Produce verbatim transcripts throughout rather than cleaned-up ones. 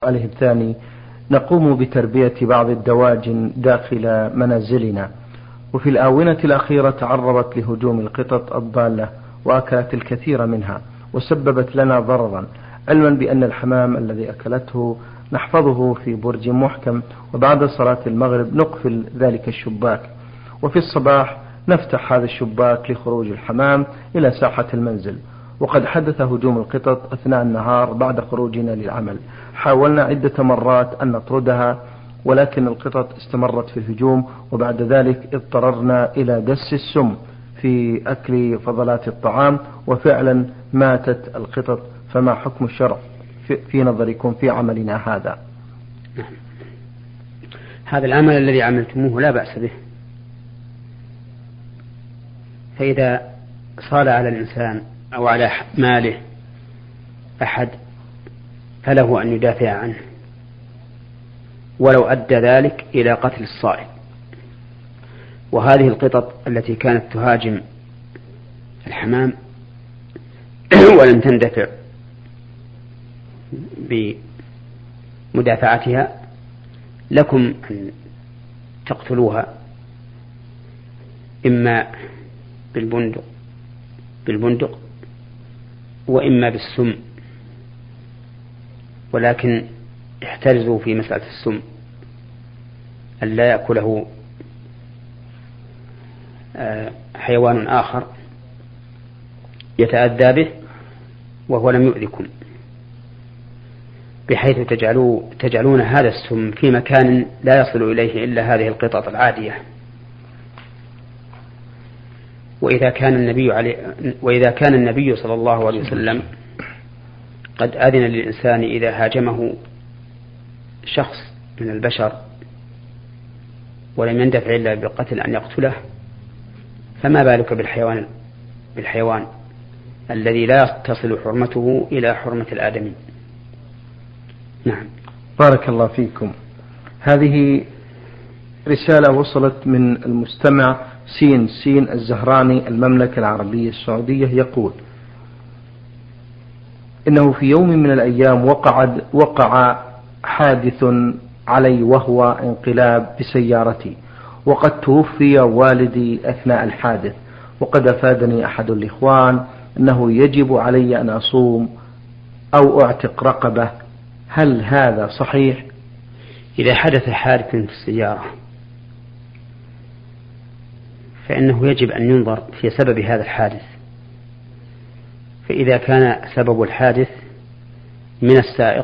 عليه الثاني: نقوم بتربية بعض الدواجن داخل منازلنا، وفي الآونة الأخيرة تعرضت لهجوم القطط الضالة وأكلت الكثير منها وسببت لنا ضررا، علما بأن الحمام الذي أكلته نحفظه في برج محكم، وبعد صلاة المغرب نقفل ذلك الشباك، وفي الصباح نفتح هذا الشباك لخروج الحمام إلى ساحة المنزل. وقد حدث هجوم القطط أثناء النهار بعد خروجنا للعمل، حاولنا عدة مرات أن نطردها ولكن القطط استمرت في الهجوم، وبعد ذلك اضطررنا إلى دس السم في أكل فضلات الطعام، وفعلا ماتت القطط. فما حكم الشرع في نظركم في عملنا هذا؟ هذا العمل الذي عملتموه لا بأس به، فإذا صال على الإنسان أو على ماله أحد فله أن يدافع عنه، ولو أدى ذلك إلى قتل الصائل. وهذه القطط التي كانت تهاجم الحمام ولم تندفع بمدافعتها، لكم أن تقتلوها إما بالبندق بالبندق وإما بالسم، ولكن احترزوا في مسألة السم أن لا يأكله حيوان آخر يتأذى به وهو لم يؤذكم، بحيث تجعلوا تجعلون هذا السم في مكان لا يصل إليه إلا هذه القطط العادية. وإذا كان النبي عليه وإذا كان النبي صلى الله عليه وسلم قد أذن للإنسان إذا هاجمه شخص من البشر ولم يندفع إلا بالقتل أن يقتله، فما بالك بالحيوان بالحيوان الذي لا تصل حرمته إلى حرمة الآدمي. نعم. بارك الله فيكم. هذه رسالة وصلت من المستمع سين سين الزهراني، المملكة العربية السعودية، يقول: إنه في يوم من الأيام وقع وقع حادث علي وهو انقلاب بسيارتي، وقد توفي والدي أثناء الحادث، وقد أفادني أحد الإخوان أنه يجب علي أن أصوم أو أعتق رقبة، هل هذا صحيح؟ إذا حدث حادث في السيارة فإنه يجب أن ينظر في سبب هذا الحادث، فإذا كان سبب الحادث من السائق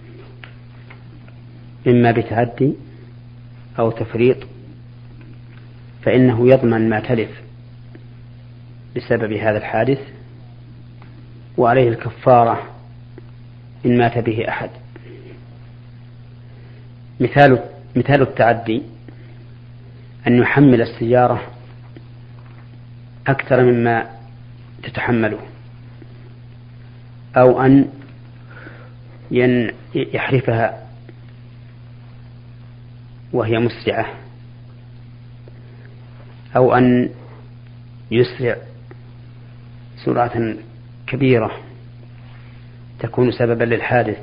إما بتعدي أو تفريط فإنه يضمن ما تلف بسبب هذا الحادث، وعليه الكفارة إن مات به أحد. مثال مثال التعدي أن يحمل السيارة أكثر مما تتحمله، أو أن يحرفها وهي مسرعة، أو أن يسرع سرعة كبيرة تكون سببا للحادث.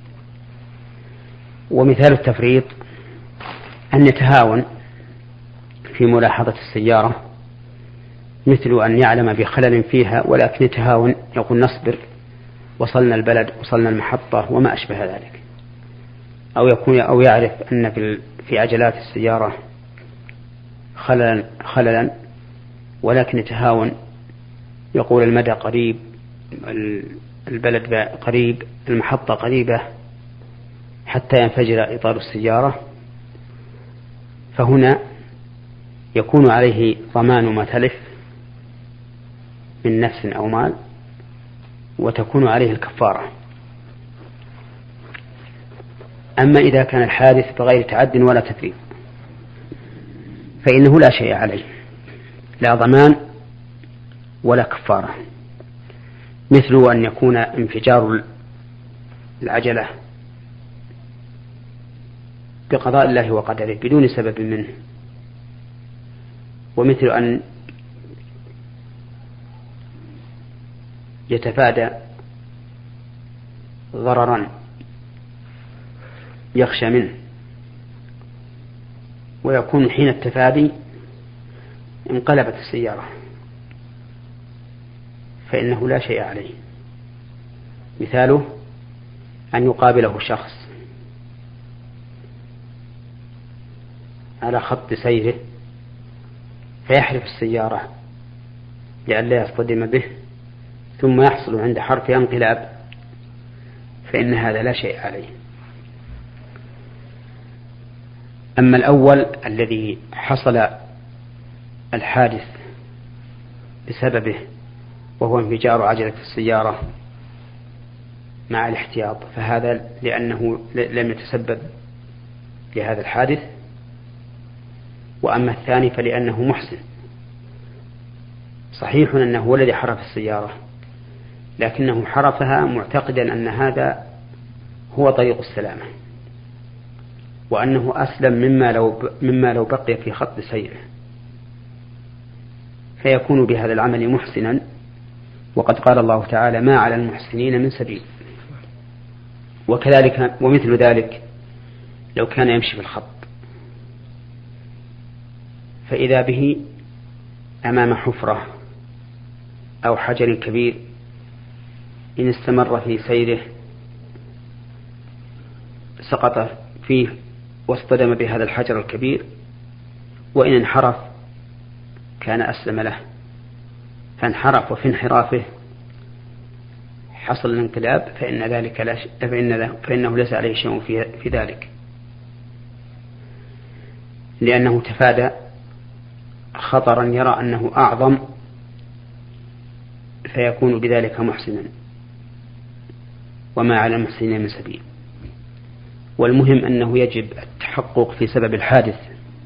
ومثال التفريط أن يتهاون في ملاحظة السيارة، مثل أن يعلم بخلل فيها ولكن يتهاون، يقول نصبر وصلنا البلد وصلنا المحطة وما أشبه ذلك، أو يكون أو يعرف أن في عجلات السيارة خللا خللا ولكن يتهاون، يقول المدى قريب، البلد قريب، المحطة قريبة، حتى ينفجر إطار السيارة، فهنا يكون عليه ضمان ما تلف من نفس أو مال، وتكون عليه الكفارة. أما إذا كان الحادث بغير تعد ولا تفريط فإنه لا شيء عليه، لا ضمان ولا كفارة، مثل أن يكون انفجار العجلة بقضاء الله وقدره بدون سبب منه، ومثل أن يتفادى ضررا يخشى منه، ويكون حين التفادي انقلبت السيارة فإنه لا شيء عليه. مثاله أن يقابله شخص على خط سيره فيحرف السيارة لئلا يصطدم به، ثم يحصل عند حرف انقلاب، فإن هذا لا شيء عليه. أما الأول الذي حصل الحادث بسببه وهو انفجار عجلة السيارة مع الاحتياط، فهذا لأنه لم يتسبب لهذا الحادث. وأما الثاني فلأنه محسن، صحيح أنه هو الذي حرف السيارة، لكنه حرفها معتقدا أن هذا هو طريق السلامة، وأنه أسلم مما لو, مما لو بقي في خط سيره، فيكون بهذا العمل محسنا. وقد قال الله تعالى: ما على المحسنين من سبيل. وكذلك ومثل ذلك لو كان يمشي في الخط فإذا به أمام حفرة أو حجر كبير، إن استمر في سيره سقط فيه واصطدم بهذا الحجر الكبير، وإن انحرف كان أسلم له، فانحرف وفي انحرافه حصل الانقلاب، فإن ذلك لا ش... فإن فإنه ليس عليه شيء في... في ذلك، لأنه تفادى خطرا يرى أنه أعظم، فيكون بذلك محسنا. وما على المحسنين من سبيل. والمهم أنه يجب التحقق في سبب الحادث،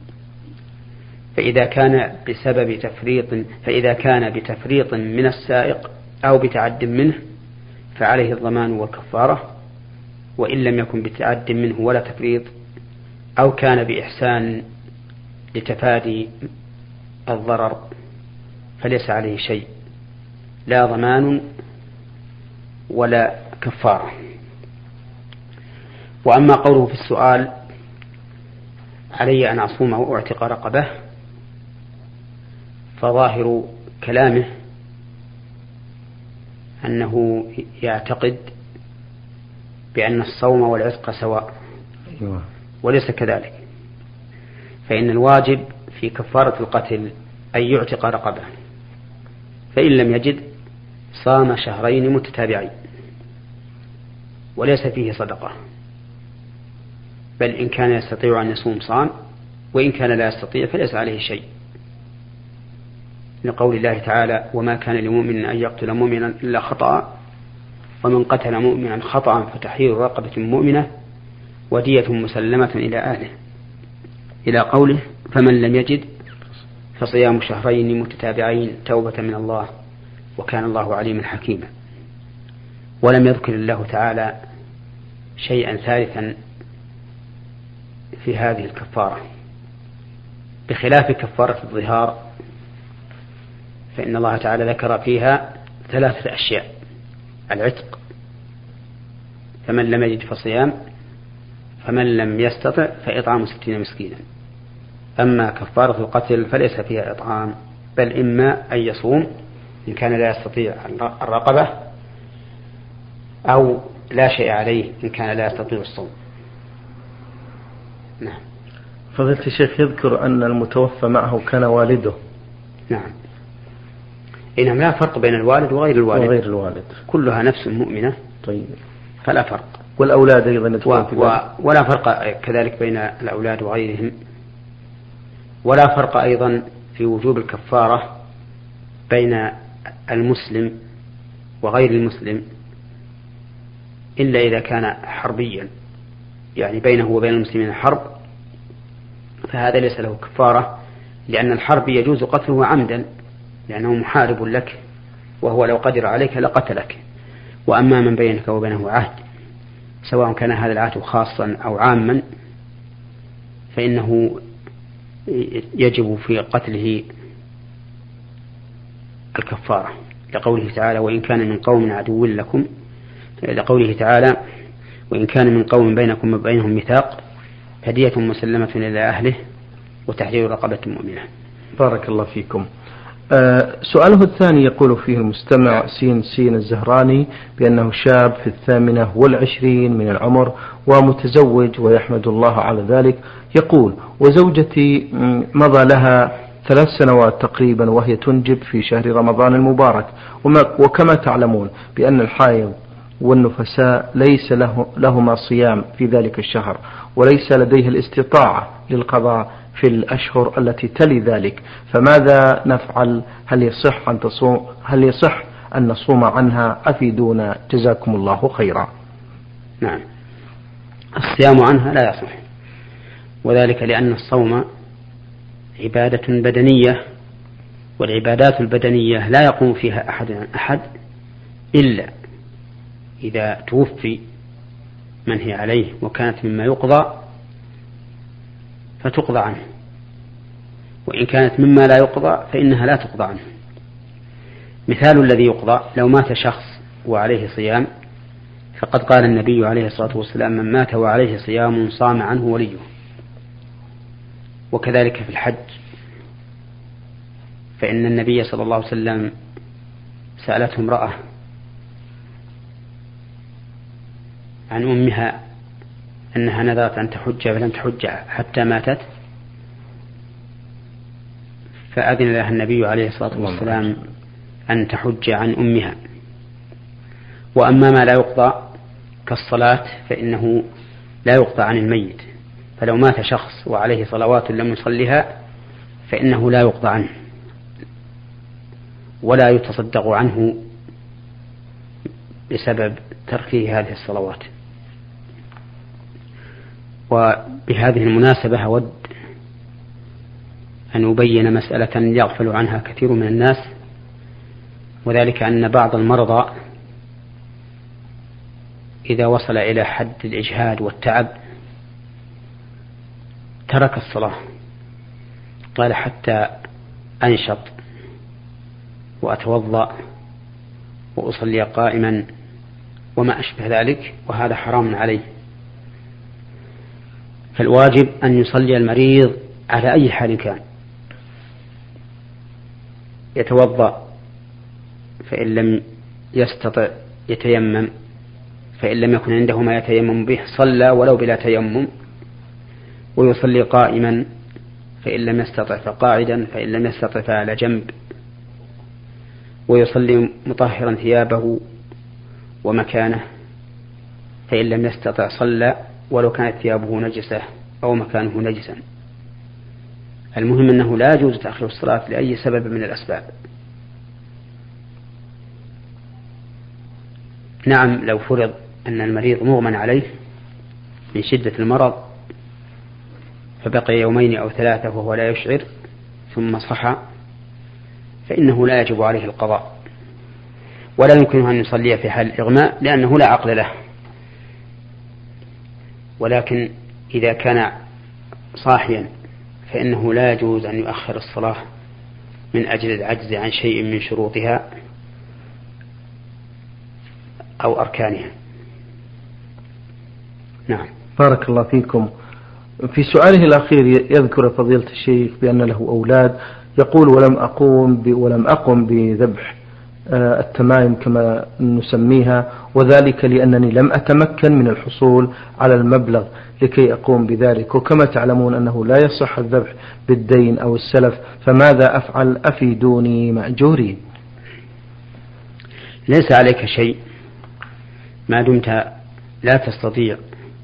فإذا كان بسبب تفريط فإذا كان بتفريط من السائق أو بتعد منه فعليه الضمان والكفارة، وإن لم يكن بتعد منه ولا تفريط، أو كان بإحسان لتفادي الضرر، فليس عليه شيء، لا ضمان ولا كفارة. وأما قوله في السؤال: علي أن أصوم أو أعتق رقبة، فظاهر كلامه أنه يعتقد بأن الصوم والعتق سواء، وليس كذلك، فإن الواجب في كفارة القتل أن يعتق رقبة، فإن لم يجد صام شهرين متتابعين، وليس فيه صدقة، بل إن كان يستطيع أن يصوم صام، وإن كان لا يستطيع فليس عليه شيء، لقول الله تعالى: وما كان لمؤمن أن يقتل مؤمنا إلا خطأ، ومن قتل مؤمنا خطأ فتحرير رقبة مؤمنة ودية مسلمة إلى أهله، إلى قوله: فمن لم يجد فصيام شهرين متتابعين توبة من الله وكان الله عليما حكيما. ولم يذكر الله تعالى شيئا ثالثا في هذه الكفارة، بخلاف كفارة الظهار، فإن الله تعالى ذكر فيها ثلاثة أشياء: العتق، فمن لم يجد فصيام، فمن لم يستطع فإطعام ستين مسكينا. أما كفارة القتل فليس فيها إطعام، بل إما أن يصوم إن كان لا يستطيع الرقبة، أو لا شيء عليه إن كان لا يستطيع الصوم. نعم. فضيلة الشيخ يذكر أن المتوفى معه كان والده. نعم. إنهم لا فرق بين الوالد وغير الوالد، وغير الوالد كلها نفس مؤمنة. طيب. فلا فرق. والأولاد أيضا و... و... ولا فرق كذلك بين الأولاد وغيرهم، ولا فرق أيضا في وجوب الكفارة بين المسلم وغير المسلم، إلا إذا كان حربيا، يعني بينه وبين المسلمين حرب، فهذا ليس له كفارة، لأن الحرب يجوز قتله عمدا، لأنه محارب لك، وهو لو قدر عليك لقتلك. وأما من بينك وبينه عهد، سواء كان هذا العهد خاصا أو عاما، فإنه يجب في قتله الكفارة، لقوله تعالى: وإن كان من قوم عدو لكم، لقوله تعالى: وإن كان من قوم بينكم وبينهم ميثاق فدية مسلمة إلى أهله وتحرير رقبة مؤمنة. بارك الله فيكم. أه سؤاله الثاني يقول فيه المستمع سين سين الزهراني بأنه شاب في الثامنة والعشرين من العمر ومتزوج ويحمد الله على ذلك. يقول: وزوجتي مضى لها ثلاث سنوات تقريبا وهي تنجب في شهر رمضان المبارك، وكما تعلمون بأن الحائض والنفساء ليس له لهما صيام في ذلك الشهر، وليس لديه الاستطاعة للقضاء في الأشهر التي تلي ذلك، فماذا نفعل؟ هل يصح أن تصوم هل يصح أن نصوم عنها؟ أفيدونا جزاكم الله خيرا. نعم، الصيام عنها لا يصح، وذلك لأن الصوم عبادة بدنية، والعبادات البدنية لا يقوم فيها أحد عن أحد إلا إذا توفي من هي عليه وكانت مما يقضى فتقضى عنه، وإن كانت مما لا يقضى فإنها لا تقضى عنه. مثال الذي يقضى: لو مات شخص وعليه صيام فقد قال النبي عليه الصلاة والسلام: من مات وعليه صيام صام عنه وليه. وكذلك في الحج، فإن النبي صلى الله عليه وسلم سألته امرأة عن أمها أنها نذرت أن تحج فلم تحج حتى ماتت، فأذن لها النبي عليه الصلاة والسلام أن تحج عن أمها. وأما ما لا يقضى كالصلاة فإنه لا يقضى عن الميت، فلو مات شخص وعليه صلوات لم يصلها فإنه لا يقضى عنه ولا يتصدق عنه بسبب تركه هذه الصلوات. وبهذه المناسبة أود أن أبين مسألة يغفل عنها كثير من الناس، وذلك أن بعض المرضى إذا وصل إلى حد الإجهاد والتعب ترك الصلاة، قال: حتى أنشط وأتوضأ وأصلي قائما وما أشبه ذلك، وهذا حرام عليه. فالواجب أن يصلي المريض على أي حال كان، يتوضأ فإن لم يستطع يتيمم، فإن لم يكن عنده ما يتيمم به صلى ولو بلا تيمم، ويصلي قائما فإن لم يستطع فقاعدا، فإن لم يستطع فعلى جنب، ويصلي مطهرا ثيابه ومكانه، فإن لم يستطع صلى ولو كانت ثيابه نجسة أو مكانه نجسا. المهم أنه لا يجوز تأخير الصلاة لأي سبب من الأسباب. نعم، لو فرض أن المريض مغمى عليه من شدة المرض فبقي يومين أو ثلاثة وهو لا يشعر ثم صحى فإنه لا يجب عليه القضاء، ولا يمكنه أن يصلي في حال الإغماء لأنه لا عقل له. ولكن إذا كان صاحيا فإنه لا يجوز أن يؤخر الصلاة من أجل العجز عن شيء من شروطها أو أركانها. نعم، بارك الله فيكم. في سؤاله الأخير يذكر فضيلة الشيخ بأن له أولاد، يقول: ولم أقوم ولم أقم بذبح التمائم كما نسميها، وذلك لأنني لم أتمكن من الحصول على المبلغ لكي أقوم بذلك، وكما تعلمون أنه لا يصح الذبح بالدين أو السلف، فماذا أفعل؟ أفيدوني مأجورين. ليس عليك شيء ما دمت لا تستطيع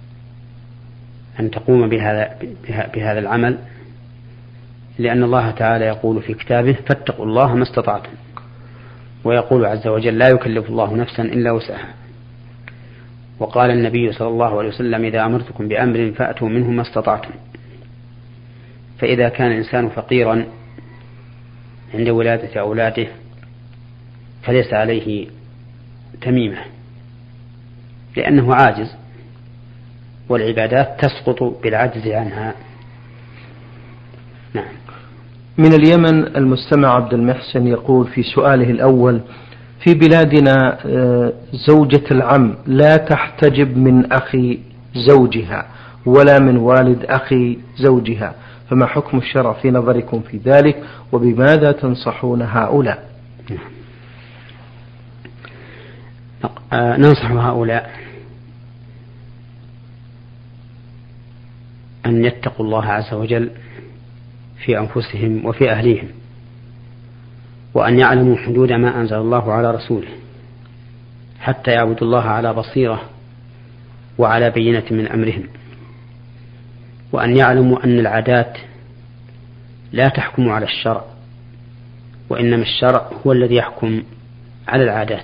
أن تقوم بهذا, بهذا العمل، لأن الله تعالى يقول في كتابه: فاتقوا الله ما استطعتم، ويقول عز وجل: لا يكلف الله نفسا إلا وسعها. وقال النبي صلى الله عليه وسلم: إذا أمرتكم بأمر فأتوا منه ما استطعتم. فإذا كان الإنسان فقيرا عند ولادة أولاده فليس عليه تميمة لأنه عاجز، والعبادات تسقط بالعجز عنها. نعم. من اليمن المستمع عبد المحسن يقول في سؤاله الأول: في بلادنا زوجة العم لا تحتجب من أخي زوجها ولا من والد أخي زوجها، فما حكم الشرع في نظركم في ذلك، وبماذا تنصحون هؤلاء؟ ننصح هؤلاء أن يتقوا الله عز وجل في أنفسهم وفي أهليهم، وأن يعلموا حدود ما أنزل الله على رسوله، حتى يعبدوا الله على بصيرة وعلى بينة من أمرهم، وأن يعلموا أن العادات لا تحكم على الشرع، وإنما الشرع هو الذي يحكم على العادات.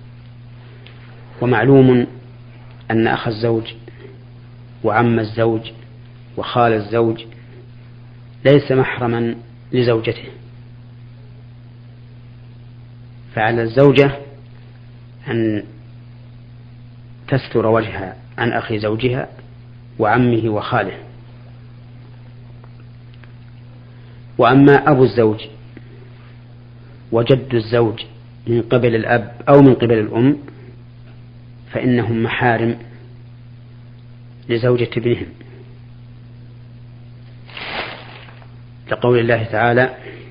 ومعلوم أن أخ الزوج وعم الزوج وخال الزوج ليس محرما لزوجته، فعلى الزوجة أن تستر وجهها عن أخي زوجها وعمه وخاله. وأما أبو الزوج وجد الزوج من قبل الأب أو من قبل الأم فإنهم محارم لزوجة ابنهم، لقول الله تعالى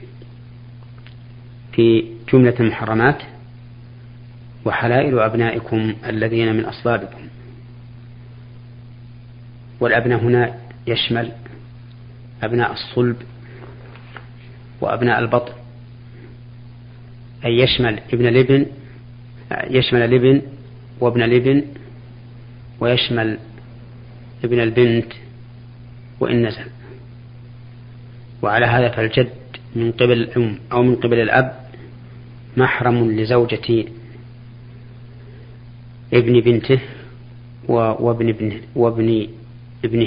في جملة المحرمات: وحلائل أبنائكم الذين من أصلابكم. والأبناء هنا يشمل أبناء الصلب وأبناء البطن، أي يشمل ابن الابن يشمل الابن وابن الابن، ويشمل ابن البنت وإن نزل. وعلى هذا فالجد من قبل الأم أو من قبل الأب محرم لزوجة ابن بنته وابن ابنه وابن ابنه.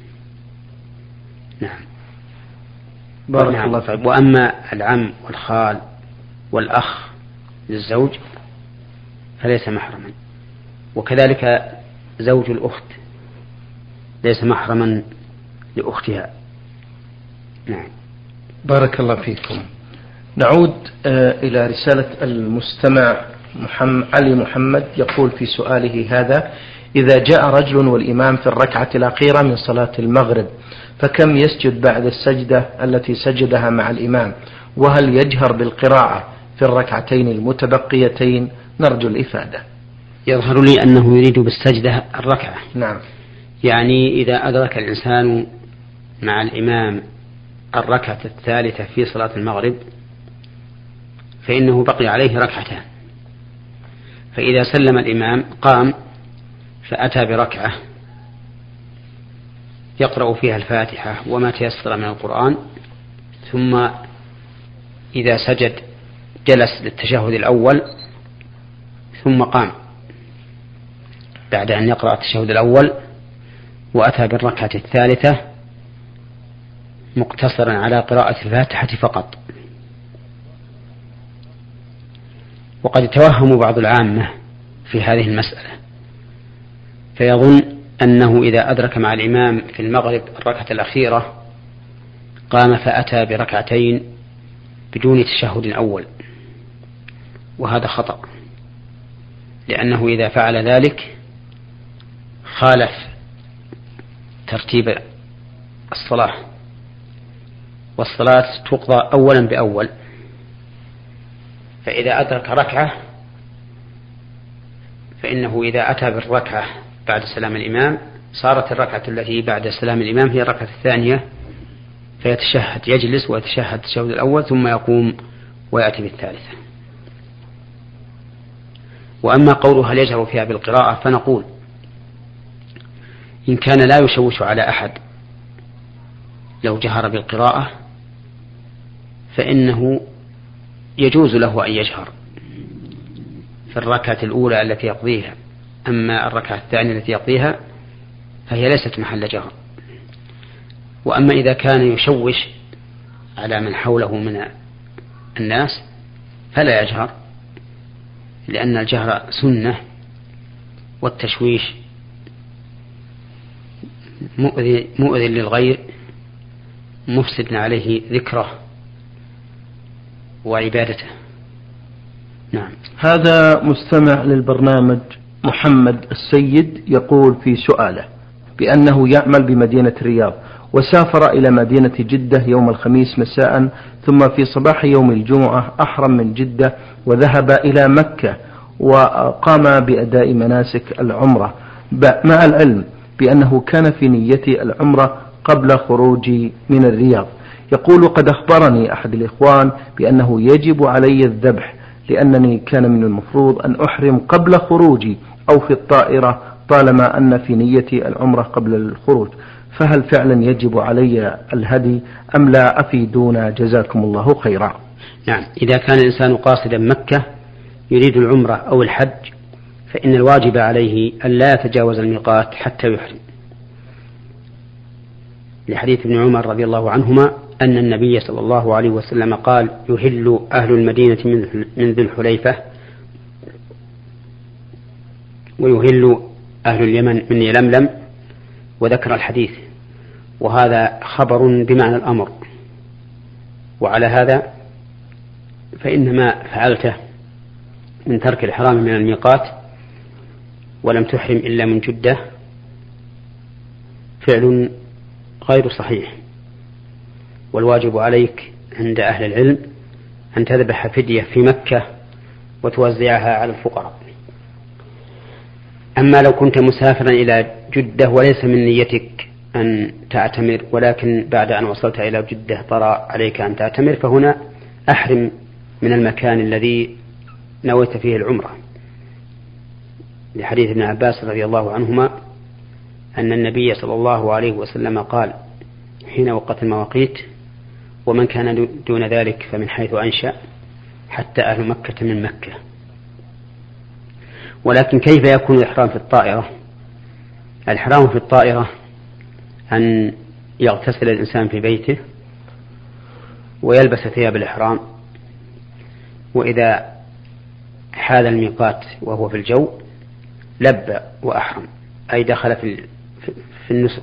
نعم. بارك نعم. الله فيك. وأما العم والخال والأخ للزوج فليس محرما، وكذلك زوج الأخت ليس محرما لأختها. نعم. بارك الله فيكم. نعود إلى رسالة المستمع محمد علي محمد، يقول في سؤاله هذا: إذا جاء رجل والإمام في الركعة الأخيرة من صلاة المغرب فكم يسجد بعد السجدة التي سجدها مع الإمام؟ وهل يجهر بالقراءة في الركعتين المتبقيتين؟ نرجو الإفادة. يظهر لي أنه يريد بالسجدة الركعة. نعم. يعني إذا أدرك الإنسان مع الإمام الركعة الثالثة في صلاة المغرب فإنه بقي عليه ركعتان، فإذا سلم الإمام قام فأتى بركعة يقرأ فيها الفاتحة وما تيسر من القرآن، ثم إذا سجد جلس للتشهد الأول ثم قام بعد أن يقرأ التشهد الأول وأتى بالركعة الثالثة مقتصرا على قراءة الفاتحة فقط. وقد يتوهم بعض العامة في هذه المسألة فيظن أنه إذا أدرك مع الإمام في المغرب الركعة الأخيرة قام فأتى بركعتين بدون تشهد أول، وهذا خطأ، لأنه إذا فعل ذلك خالف ترتيب الصلاة، والصلاة تقضى أولا بأول، فإذا أدرك ركعة فإنه إذا أتى بالركعة بعد سلام الإمام صارت الركعة التي بعد سلام الإمام هي الركعة الثانية، فيتشهد يجلس ويتشهد التشهد الأول ثم يقوم ويأتي بالثالثة. وأما قوله هل يجهر فيها بالقراءة فنقول إن كان لا يشوش على أحد لو جهر بالقراءة فإنه يجوز له أن يجهر في الركعة الأولى التي يقضيها، أما الركعة الثانية التي يقضيها فهي ليست محل جهر. وأما إذا كان يشوش على من حوله من الناس فلا يجهر، لأن الجهر سنة والتشويش مؤذي, مؤذي للغير مفسد عليه ذكره وعبادته. نعم. هذا مستمع للبرنامج محمد السيد يقول في سؤاله بأنه يعمل بمدينة الرياض، وسافر إلى مدينة جدة يوم الخميس مساء، ثم في صباح يوم الجمعة أحرم من جدة وذهب إلى مكة وقام بأداء مناسك العمرة، مع العلم بأنه كان في نية العمرة قبل خروجي من الرياض. يقول قد أخبرني أحد الإخوان بأنه يجب علي الذبح، لأنني كان من المفروض أن أحرم قبل خروجي أو في الطائرة طالما أن في نيتي العمرة قبل الخروج، فهل فعلا يجب علي الهدي أم لا؟ أفيدونا جزاكم الله خيرا. نعم، إذا كان الإنسان قاصدا مكة يريد العمرة أو الحج فإن الواجب عليه أن لا يتجاوز الميقات حتى يحرم، لحديث ابن عمر رضي الله عنهما أن النبي صلى الله عليه وسلم قال: يهل أهل المدينة من ذي الحليفة ويهل أهل اليمن من يلملم، وذكر الحديث، وهذا خبر بمعنى الأمر. وعلى هذا فإن ما فعلته من ترك الإحرام من الميقات ولم تحرم إلا من جدة فعل غير صحيح، والواجب عليك عند أهل العلم أن تذبح فدية في مكة وتوزعها على الفقراء. أما لو كنت مسافرا إلى جدة وليس من نيتك أن تعتمر، ولكن بعد أن وصلت إلى جدة طرأ عليك أن تعتمر، فهنا أحرم من المكان الذي نويت فيه العمرة، لحديث ابن عباس رضي الله عنهما أن النبي صلى الله عليه وسلم قال حين وقت المواقيت: ومن كان دون ذلك فمن حيث أنشأ حتى أهل مكة من مكة. ولكن كيف يكون الإحرام في الطائرة؟ الإحرام في الطائرة أن يغتسل الإنسان في بيته ويلبس ثياب الإحرام، وإذا حال الميقات وهو في الجو لبى وأحرم، أي دخل في في النسك.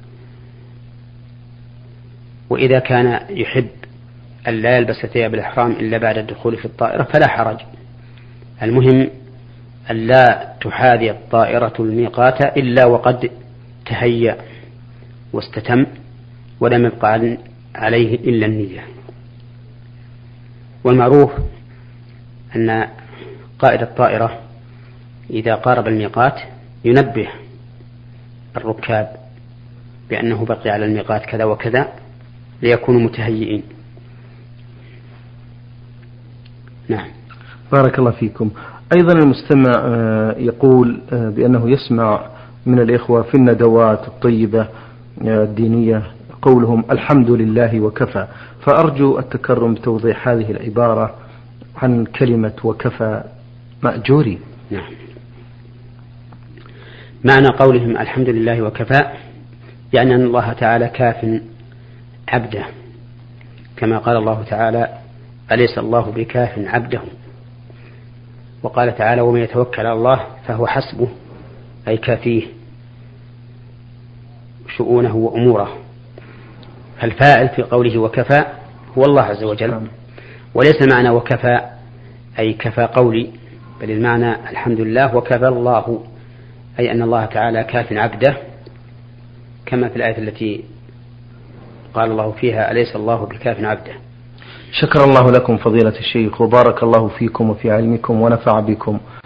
وإذا كان يحب أن لا يلبس ثياب الإحرام إلا بعد الدخول في الطائرة فلا حرج، المهم أن لا تحاذي الطائرة الميقات إلا وقد تهيأ واستتم ولم يبقى عليه إلا النية. والمعروف أن قائد الطائرة إذا قارب الميقات ينبه الركاب بأنه بقي على الميقات كذا وكذا ليكونوا متهيئين. نعم. بارك الله فيكم. أيضا المستمع يقول بأنه يسمع من الإخوة في الندوات الطيبة الدينية قولهم الحمد لله وكفى، فأرجو التكرم بتوضيح هذه العبارة عن كلمة وكفى مأجوري. نعم. معنى قولهم الحمد لله وكفى يعني أن الله تعالى كاف عبده، كما قال الله تعالى: أليس الله بكاف عبده؟ وقال تعالى: ومن يتوكل على الله فهو حسبه، أي كافيه شؤونه وأموره. فالفاعل في قوله وكفى هو الله عز وجل، وليس معنى وكفى أي كفى قولي، بل المعنى الحمد لله وكفى الله، أي أن الله تعالى كاف عبده، كما في الآية التي قال الله فيها: أليس الله بكاف عبده. شكر الله لكم فضيلة الشيخ، وبارك الله فيكم وفي علمكم ونفع بكم.